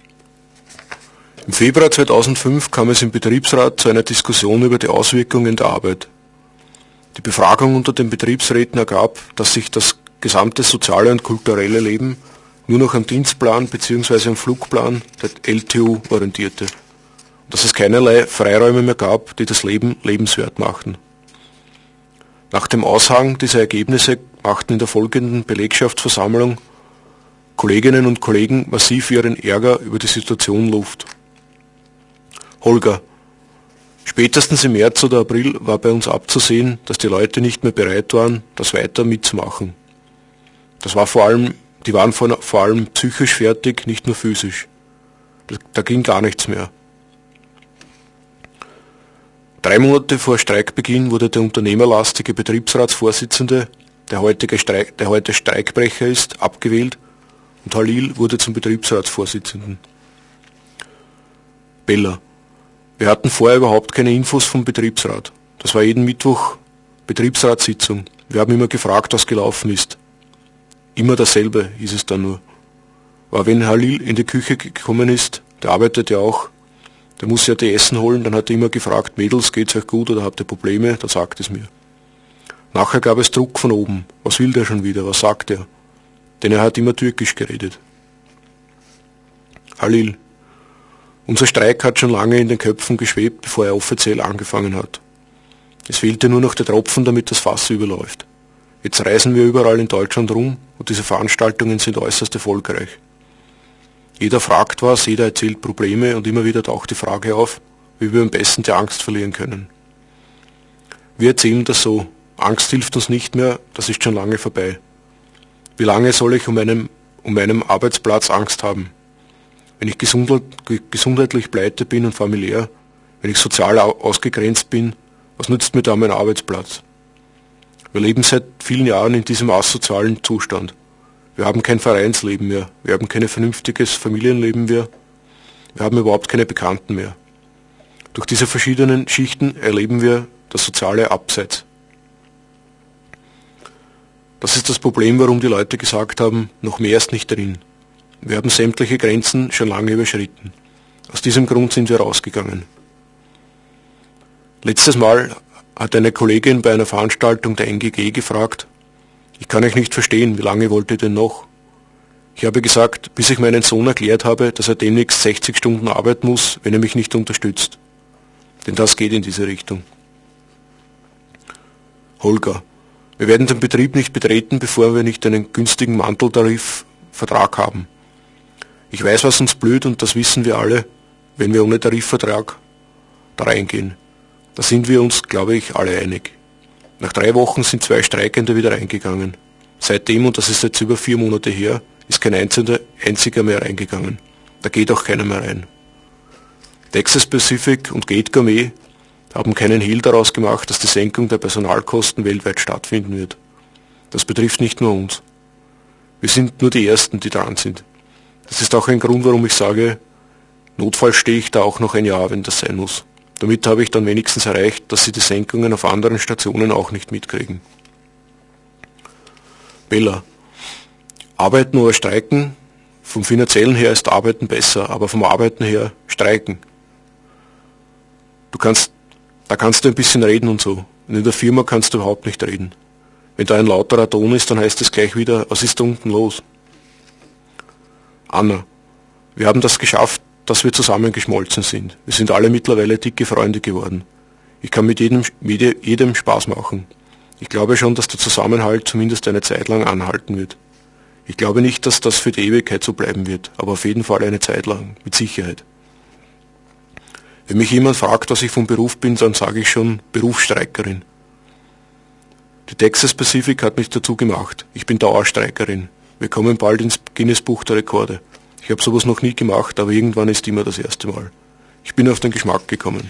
Im Februar 2005 kam es im Betriebsrat zu einer Diskussion über die Auswirkungen der Arbeit. Die Befragung unter den Betriebsräten ergab, dass sich das gesamte soziale und kulturelle Leben nur noch am Dienstplan bzw. am Flugplan der LTU orientierte. Und dass es keinerlei Freiräume mehr gab, die das Leben lebenswert machten. Nach dem Aussagen dieser Ergebnisse machten in der folgenden Belegschaftsversammlung Kolleginnen und Kollegen massiv ihren Ärger über die Situation Luft. Holger: Spätestens im März oder April war bei uns abzusehen, dass die Leute nicht mehr bereit waren, das weiter mitzumachen. Die waren vor allem psychisch fertig, nicht nur physisch. Da ging gar nichts mehr. 3 Monate vor Streikbeginn wurde der unternehmerlastige Betriebsratsvorsitzende, der heute Streikbrecher ist, abgewählt und Halil wurde zum Betriebsratsvorsitzenden. Bella: Wir hatten vorher überhaupt keine Infos vom Betriebsrat. Das war jeden Mittwoch Betriebsratssitzung. Wir haben immer gefragt, was gelaufen ist. Immer dasselbe, hieß es dann nur. Aber wenn Halil in die Küche gekommen ist, der arbeitet ja auch, der muss ja die Essen holen, dann hat er immer gefragt, Mädels, geht's euch gut oder habt ihr Probleme? Dann sagt es mir. Nachher gab es Druck von oben. Was will der schon wieder? Was sagt er? Denn er hat immer türkisch geredet. Halil: Unser Streik hat schon lange in den Köpfen geschwebt, bevor er offiziell angefangen hat. Es fehlte nur noch der Tropfen, damit das Fass überläuft. Jetzt reisen wir überall in Deutschland rum und diese Veranstaltungen sind äußerst erfolgreich. Jeder fragt was, jeder erzählt Probleme und immer wieder taucht die Frage auf, wie wir am besten die Angst verlieren können. Wir erzählen das so: Angst hilft uns nicht mehr, das ist schon lange vorbei. Wie lange soll ich um meinen Arbeitsplatz Angst haben? Wenn ich gesundheitlich pleite bin und familiär, wenn ich sozial ausgegrenzt bin, was nützt mir da mein Arbeitsplatz? Wir leben seit vielen Jahren in diesem asozialen Zustand. Wir haben kein Vereinsleben mehr, wir haben kein vernünftiges Familienleben mehr, wir haben überhaupt keine Bekannten mehr. Durch diese verschiedenen Schichten erleben wir das soziale Abseits. Das ist das Problem, warum die Leute gesagt haben, noch mehr ist nicht drin. Wir haben sämtliche Grenzen schon lange überschritten. Aus diesem Grund sind wir rausgegangen. Letztes Mal hat eine Kollegin bei einer Veranstaltung der NGG gefragt, ich kann euch nicht verstehen, wie lange wollt ihr denn noch? Ich habe gesagt, bis ich meinen Sohn erklärt habe, dass er demnächst 60 Stunden arbeiten muss, wenn er mich nicht unterstützt. Denn das geht in diese Richtung. Holger: Wir werden den Betrieb nicht betreten, bevor wir nicht einen günstigen Manteltarifvertrag haben. Ich weiß, was uns blüht und das wissen wir alle, wenn wir ohne Tarifvertrag da reingehen. Da sind wir uns, glaube ich, alle einig. Nach 3 Wochen sind 2 Streikende wieder reingegangen. Seitdem, und das ist jetzt über 4 Monate her, ist kein einziger mehr reingegangen. Da geht auch keiner mehr rein. Texas Pacific und Gate Gourmet haben keinen Hehl daraus gemacht, dass die Senkung der Personalkosten weltweit stattfinden wird. Das betrifft nicht nur uns. Wir sind nur die Ersten, die dran sind. Das ist auch ein Grund, warum ich sage, notfalls stehe ich da auch noch ein Jahr, wenn das sein muss. Damit habe ich dann wenigstens erreicht, dass sie die Senkungen auf anderen Stationen auch nicht mitkriegen. Bella: Arbeiten oder streiken? Vom Finanziellen her ist Arbeiten besser, aber vom Arbeiten her streiken. Da kannst du ein bisschen reden und so. Und in der Firma kannst du überhaupt nicht reden. Wenn da ein lauterer Ton ist, dann heißt es gleich wieder, was ist da unten los? Anna: Wir haben das geschafft, dass wir zusammengeschmolzen sind. Wir sind alle mittlerweile dicke Freunde geworden. Ich kann mit jedem Spaß machen. Ich glaube schon, dass der Zusammenhalt zumindest eine Zeit lang anhalten wird. Ich glaube nicht, dass das für die Ewigkeit so bleiben wird, aber auf jeden Fall eine Zeit lang, mit Sicherheit. Wenn mich jemand fragt, was ich vom Beruf bin, dann sage ich schon Berufsstreikerin. Die Texas Pacific hat mich dazu gemacht. Ich bin Dauerstreikerin. Wir kommen bald ins Guinness-Buch der Rekorde. Ich habe sowas noch nie gemacht, aber irgendwann ist immer das erste Mal. Ich bin auf den Geschmack gekommen.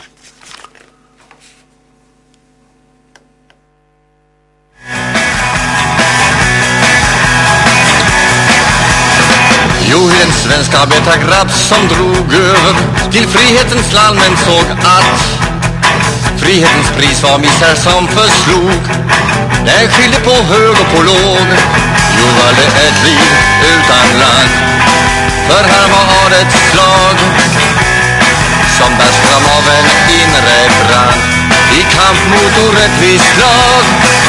Jo, en svensk arbetargrabb som drog över till frihetens land men såg att frihetens pris var misär som förslog. Den skilde på hög och på låg. Jo, var det ett liv utan land. var ett slag som bärs fram av en inre brand i kamp mot orättvist lag.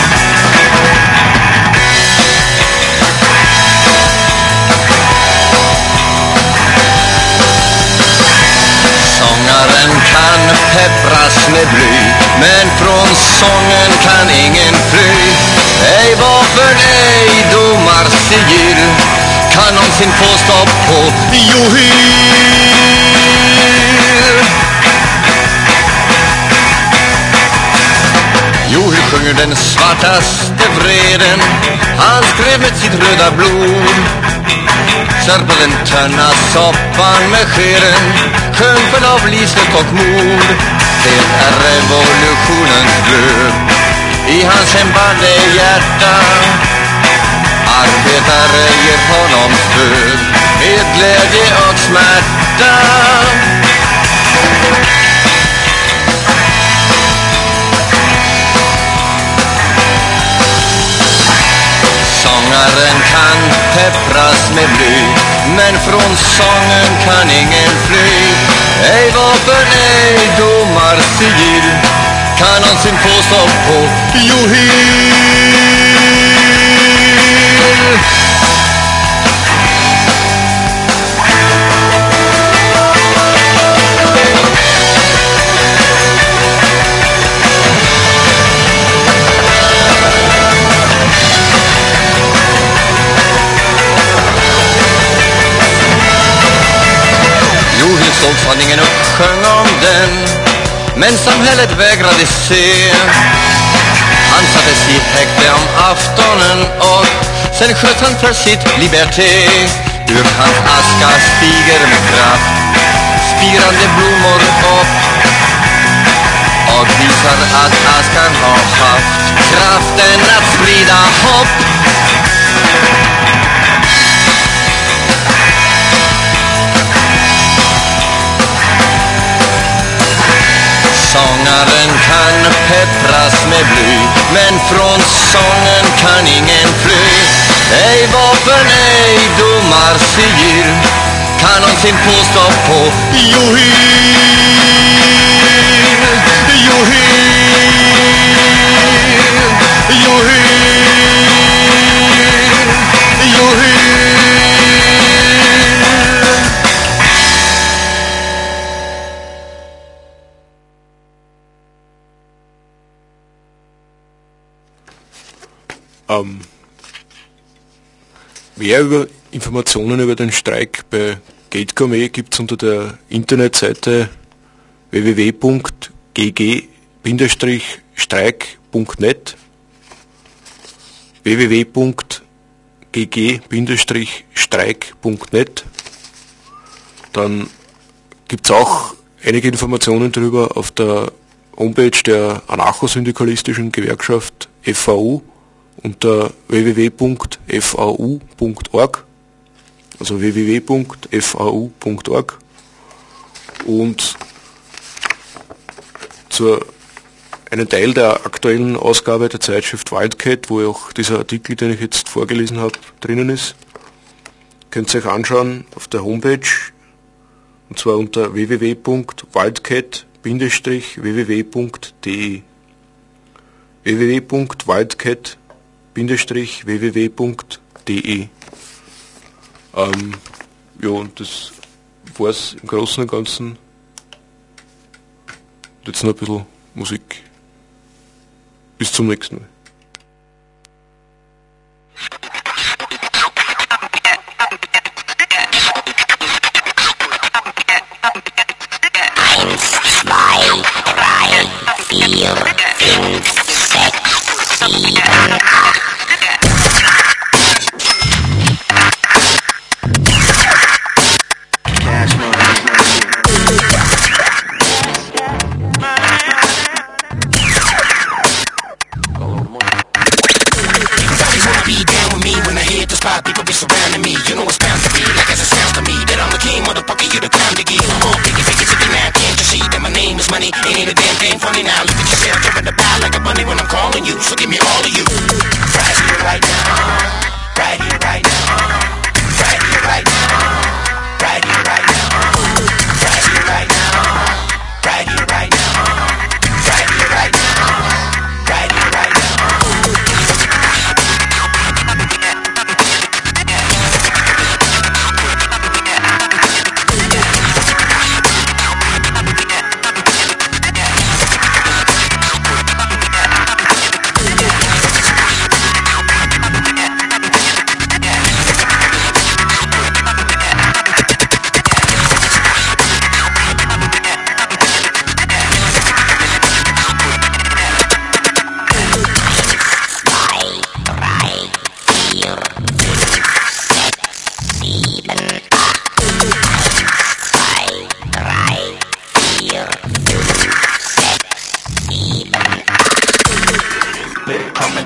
Sångaren kan peppras med bly, men från sången kan ingen fly. Ej vapen, ej domarsigill kan någonsin få stopp på Johil. Johil sjunger den svartaste vreden, han skrev med sitt röda blod. Sörpade den tunna soppan med skeden, sjöng full av livslust och mod. Det är revolutionens glöd i hans hembande hjärta. Arbetare ger honom stöd med glädje och smärta. Sångaren kan peppras med bly, men från sången kan ingen fly. Ej vapen, ej domarsigill kan någonsin få stopp på Johil. Johil såg sanningen och sjöng om den, men samhället vägrade se. Han sattes i häkte om aftonen och sen sköt han för sitt liberté. Ur hans aska stiger med kraft spirande blommor upp och visar att askan har haft kraften att sprida hopp. Sångaren kan peppras med bly, men från sången kan ingen fly. Ej vapen, ej domarsigill kan någonsin få stopp på Johil. Johil, Johil, Johil. Mehr Informationen über den Streik bei Gate Gourmet gibt es unter der Internetseite www.gg-streik.net www.gg-streik.net. Dann gibt es auch einige Informationen darüber auf der Homepage der anarchosyndikalistischen Gewerkschaft FAU unter www.vau.org, also www.vau.org, und zu einem Teil der aktuellen Ausgabe der Zeitschrift Wildcat, wo auch dieser Artikel, den ich jetzt vorgelesen habe, drinnen ist, könnt ihr euch anschauen auf der Homepage, und zwar unter www.wildcat-www.de www.wildcat-www.de. Ja, und das war's im Großen und Ganzen. Jetzt noch ein bisschen Musik. Bis zum nächsten Mal. Eins, zwei, drei, vier, fünf, sechs, sieben, acht. People be surrounding me, you know it's bound to be like as it sounds to me that I'm the king, motherfucker, you the clown to give. Fake it to me now, can't you see that my name is money? Ain't a damn thing funny now. Look at yourself, you're in the bow like a bunny when I'm calling you. So give me all of you. Right here, right now. Right here, right now. Right here, right now. Right here, right now.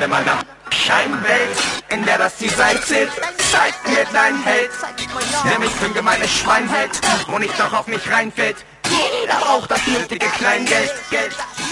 in meiner Scheinwelt, in der das die Zeit zählt. Zeig mir dein Held, der mich für ein gemeines Schwein hält und nicht doch auf mich reinfällt. Jeder braucht das nötige Kleingeld, Geld.